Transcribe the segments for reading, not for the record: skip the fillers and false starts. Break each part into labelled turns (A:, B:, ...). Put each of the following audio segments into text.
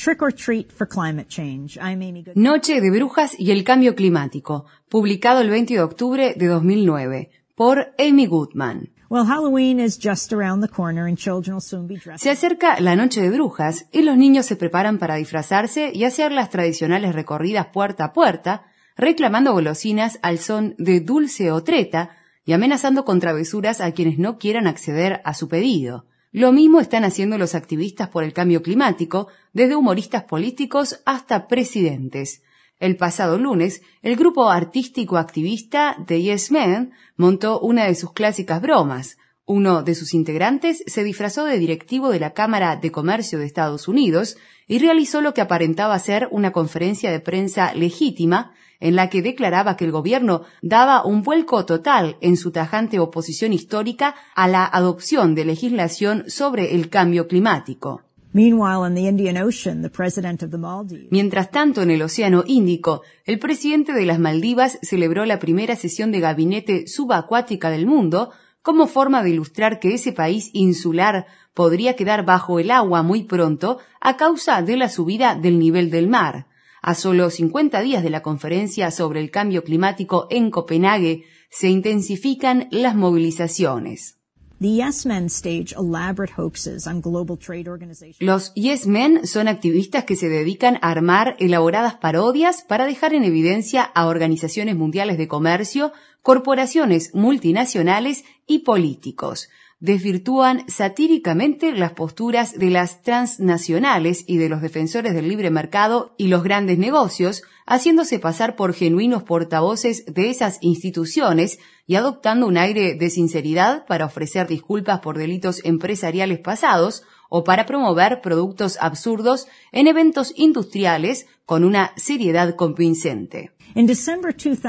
A: Trick or Treat for Climate Change. I'm Amy Goodman.
B: Noche de Brujas y el Cambio Climático, publicado el 20 de octubre de 2009, por Amy Goodman.
A: Well, Halloween is just around the corner and children will soon be dressed.
B: Se acerca la Noche de Brujas y los niños se preparan para disfrazarse y hacer las tradicionales recorridas puerta a puerta, reclamando golosinas al son de dulce o treta y amenazando con travesuras a quienes no quieran acceder a su pedido. Lo mismo están haciendo los activistas por el cambio climático, desde humoristas políticos hasta presidentes. El pasado lunes, el grupo artístico activista The Yes Men montó una de sus clásicas bromas. Uno de sus integrantes se disfrazó de directivo de la Cámara de Comercio de Estados Unidos y realizó lo que aparentaba ser una conferencia de prensa legítima, en la que declaraba que el gobierno daba un vuelco total en su tajante oposición histórica a la adopción de legislación sobre el cambio climático.
A: Meanwhile, in the Indian Ocean, the president of the Maldives.
B: Mientras tanto, en el Océano Índico, el presidente de las Maldivas celebró la primera sesión de gabinete subacuática del mundo como forma de ilustrar que ese país insular podría quedar bajo el agua muy pronto a causa de la subida del nivel del mar. A solo 50 días de la conferencia sobre el cambio climático en Copenhague, se intensifican las movilizaciones.
A: The Yes Men stage elaborate hoaxes on global trade organizations.
B: Los Yes Men son activistas que se dedican a armar elaboradas parodias para dejar en evidencia a organizaciones mundiales de comercio, corporaciones multinacionales y políticos. Desvirtúan satíricamente las posturas de las transnacionales y de los defensores del libre mercado y los grandes negocios, haciéndose pasar por genuinos portavoces de esas instituciones y adoptando un aire de sinceridad para ofrecer disculpas por delitos empresariales pasados o para promover productos absurdos en eventos industriales con una seriedad convincente.
A: In December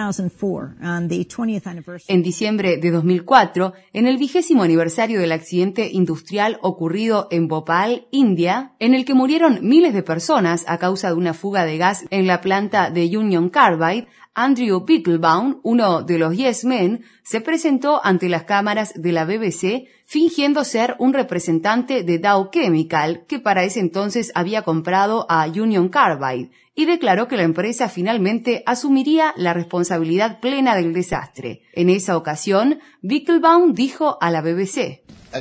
A: 2004, on the 20th anniversary.
B: En diciembre de 2004, en el 20º aniversario del accidente industrial ocurrido en Bhopal, India, en el que murieron miles de personas a causa de una fuga de gas en la planta de Union Carbide, Andrew Beetlebaum, uno de los Yes Men, se presentó ante las cámaras de la BBC fingiendo ser un representante de Dow Chemical, que para ese entonces había comprado a Union Carbide, y declaró que la empresa finalmente asumiría la responsabilidad plena del desastre. En esa ocasión, Beetlebaum dijo a la BBC: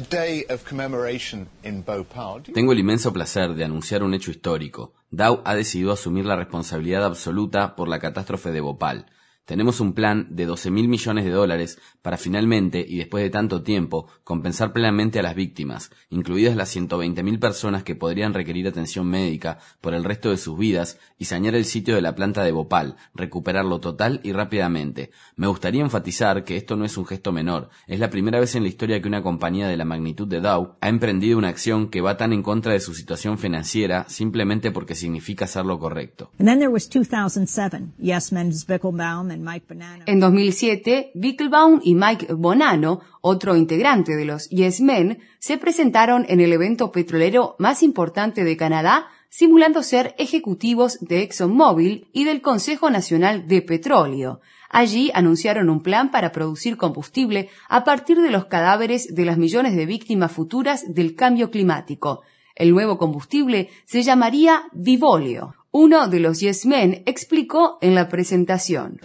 C: Tengo el inmenso placer de anunciar un hecho histórico. Dow ha decidido asumir la responsabilidad absoluta por la catástrofe de Bhopal. Tenemos un plan de $12.000 millones para finalmente, y después de tanto tiempo, compensar plenamente a las víctimas, incluidas las 120.000 personas que podrían requerir atención médica por el resto de sus vidas, y sanear el sitio de la planta de Bhopal, recuperarlo total y rápidamente. Me gustaría enfatizar que esto no es un gesto menor. Es la primera vez en la historia que una compañía de la magnitud de Dow ha emprendido una acción que va tan en contra de su situación financiera simplemente porque significa hacer lo correcto.
A: And then there was 2007. Yes Men's Beetlebaum and Mike Bonanno.
B: En 2007, Beetlebaum y Mike Bonanno, otro integrante de los Yes Men, se presentaron en el evento petrolero más importante de Canadá, simulando ser ejecutivos de ExxonMobil y del Consejo Nacional de Petróleo. Allí anunciaron un plan para producir combustible a partir de los cadáveres de las millones de víctimas futuras del cambio climático. El nuevo combustible se llamaría Vivóleo. Uno de los Yes Men explicó en la presentación: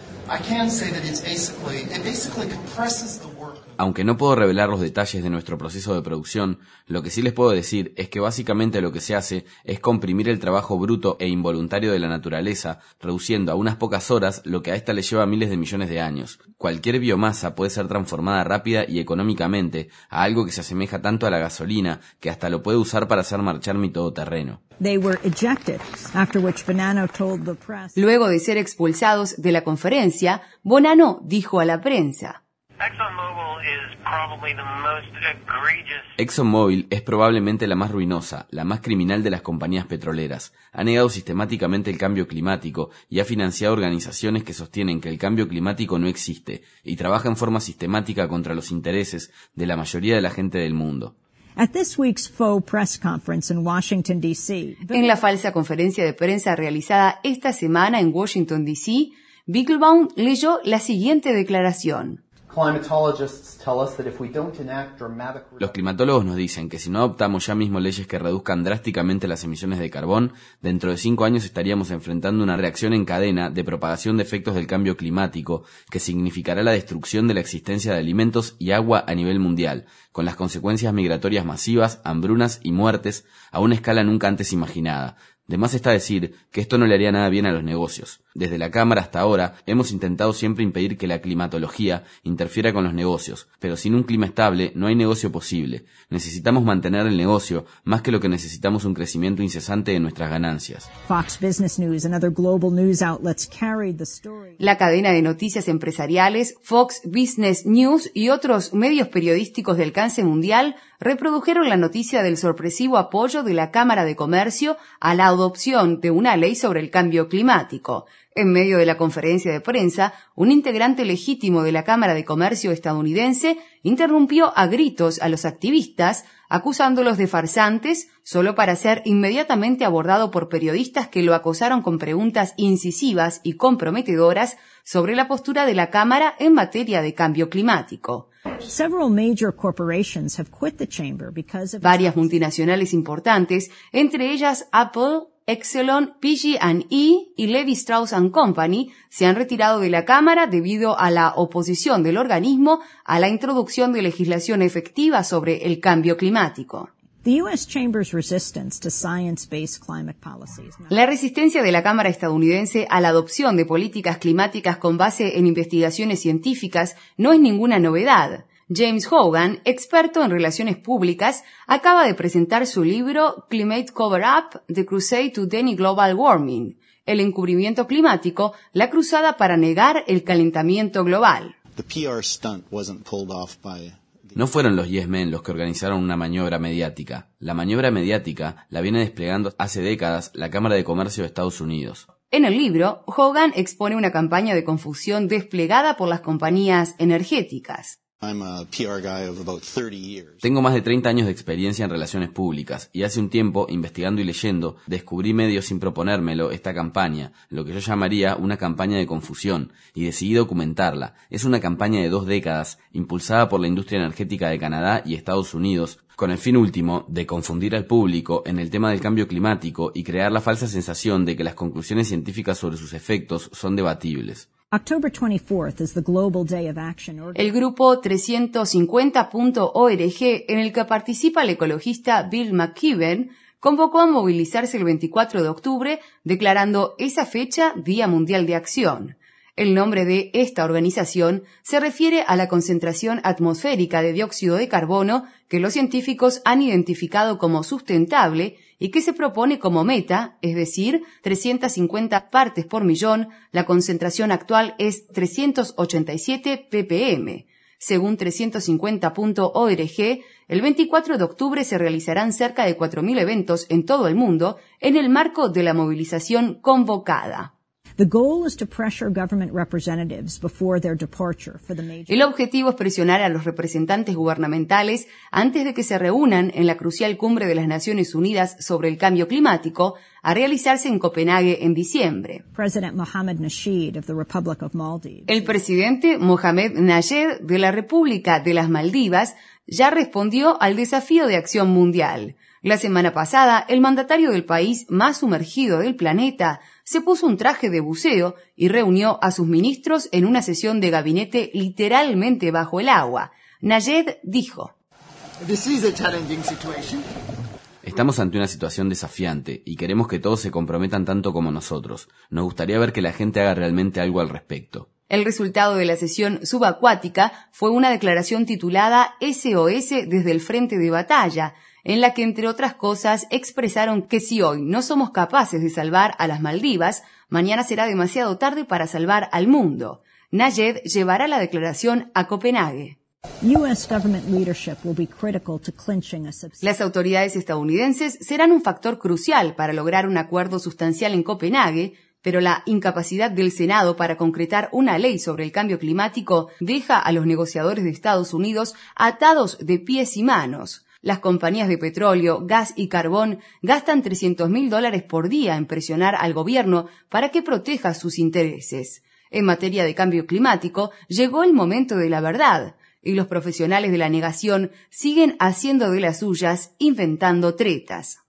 C: Aunque no puedo revelar los detalles de nuestro proceso de producción, lo que sí les puedo decir es que básicamente lo que se hace es comprimir el trabajo bruto e involuntario de la naturaleza, reduciendo a unas pocas horas lo que a esta le lleva miles de millones de años. Cualquier biomasa puede ser transformada rápida y económicamente a algo que se asemeja tanto a la gasolina que hasta lo puede usar para hacer marchar mi todoterreno.
A: They were ejected, after which Bonanno told the press.
B: Luego de ser expulsados de la conferencia, Bonanno dijo a la prensa:
C: ExxonMobil es probablemente la más ruinosa, la más criminal de las compañías petroleras. Ha negado sistemáticamente el cambio climático y ha financiado organizaciones que sostienen que el cambio climático no existe y trabaja en forma sistemática contra los intereses de la mayoría de la gente del mundo.
A: At this week's faux press conference in Washington, D.C.
B: En la falsa conferencia de prensa realizada esta semana en Washington, D.C., Beetlebaum leyó la siguiente declaración:
C: Los climatólogos nos dicen que si no adoptamos ya mismo leyes que reduzcan drásticamente las emisiones de carbón, dentro de 5 años estaríamos enfrentando una reacción en cadena de propagación de efectos del cambio climático que significará la destrucción de la existencia de alimentos y agua a nivel mundial, con las consecuencias migratorias masivas, hambrunas y muertes a una escala nunca antes imaginada. De más está decir que esto no le haría nada bien a los negocios. Desde la Cámara hasta ahora hemos intentado siempre impedir que la climatología interfiera con los negocios, pero sin un clima estable no hay negocio posible. Necesitamos mantener el negocio más que lo que necesitamos un crecimiento incesante de nuestras ganancias.
A: Fox Business News and other global news outlets carried the story.
B: La cadena de noticias empresariales Fox Business News y otros medios periodísticos de alcance mundial reprodujeron la noticia del sorpresivo apoyo de la Cámara de Comercio a la adopción de una ley sobre el cambio climático. En medio de la conferencia de prensa, un integrante legítimo de la Cámara de Comercio estadounidense interrumpió a gritos a los activistas, acusándolos de farsantes, solo para ser inmediatamente abordado por periodistas que lo acosaron con preguntas incisivas y comprometedoras sobre la postura de la Cámara en materia de cambio climático. Varias multinacionales importantes, entre ellas Apple, Exelon, P&G y Levi Strauss & Company, se han retirado de la Cámara debido a la oposición del organismo a la introducción de legislación efectiva sobre el cambio climático. La resistencia de la Cámara estadounidense a la adopción de políticas climáticas con base en investigaciones científicas no es ninguna novedad. James Hogan, experto en relaciones públicas, acaba de presentar su libro Climate Cover-Up: The Crusade to Deny Global Warming, el encubrimiento climático, la cruzada para negar el calentamiento global.
C: No fueron los Yes Men los que organizaron una maniobra mediática. La maniobra mediática la viene desplegando hace décadas la Cámara de Comercio de Estados Unidos.
B: En el libro, Hogan expone una campaña de confusión desplegada por las compañías energéticas.
C: Tengo más de 30 años de experiencia en relaciones públicas y hace un tiempo, investigando y leyendo, descubrí medio sin proponérmelo esta campaña, lo que yo llamaría una campaña de confusión, y decidí documentarla. Es una campaña de 2 décadas, impulsada por la industria energética de Canadá y Estados Unidos, con el fin último de confundir al público en el tema del cambio climático y crear la falsa sensación de que las conclusiones científicas sobre sus efectos son debatibles.
A: October 24th is the Global Day of Action.
B: El grupo 350.org, en el que participa el ecologista Bill McKibben, convocó a movilizarse el 24 de octubre, declarando esa fecha Día Mundial de Acción. El nombre de esta organización se refiere a la concentración atmosférica de dióxido de carbono que los científicos han identificado como sustentable y que se propone como meta, es decir, 350 partes por millón. La concentración actual es 387 ppm. Según 350.org, el 24 de octubre se realizarán cerca de 4.000 eventos en todo el mundo en el marco de la movilización convocada. El objetivo es presionar a los representantes gubernamentales antes de que se reúnan en la crucial cumbre de las Naciones Unidas sobre el cambio climático, a realizarse en Copenhague en diciembre. El presidente Mohamed Nasheed de la República de las Maldivas ya respondió al desafío de acción mundial. La semana pasada, el mandatario del país más sumergido del planeta se puso un traje de buceo y reunió a sus ministros en una sesión de gabinete literalmente bajo el agua. Nasheed dijo:
C: Estamos ante una situación desafiante y queremos que todos se comprometan tanto como nosotros. Nos gustaría ver que la gente haga realmente algo al respecto.
B: El resultado de la sesión subacuática fue una declaración titulada SOS desde el frente de batalla, en la que, entre otras cosas, expresaron que si hoy no somos capaces de salvar a las Maldivas, mañana será demasiado tarde para salvar al mundo. Nasheed llevará la declaración a Copenhague. Las autoridades estadounidenses serán un factor crucial para lograr un acuerdo sustancial en Copenhague, pero la incapacidad del Senado para concretar una ley sobre el cambio climático deja a los negociadores de Estados Unidos atados de pies y manos. Las compañías de petróleo, gas y carbón gastan $300.000 por día en presionar al gobierno para que proteja sus intereses. En materia de cambio climático, llegó el momento de la verdad, y los profesionales de la negación siguen haciendo de las suyas, inventando tretas.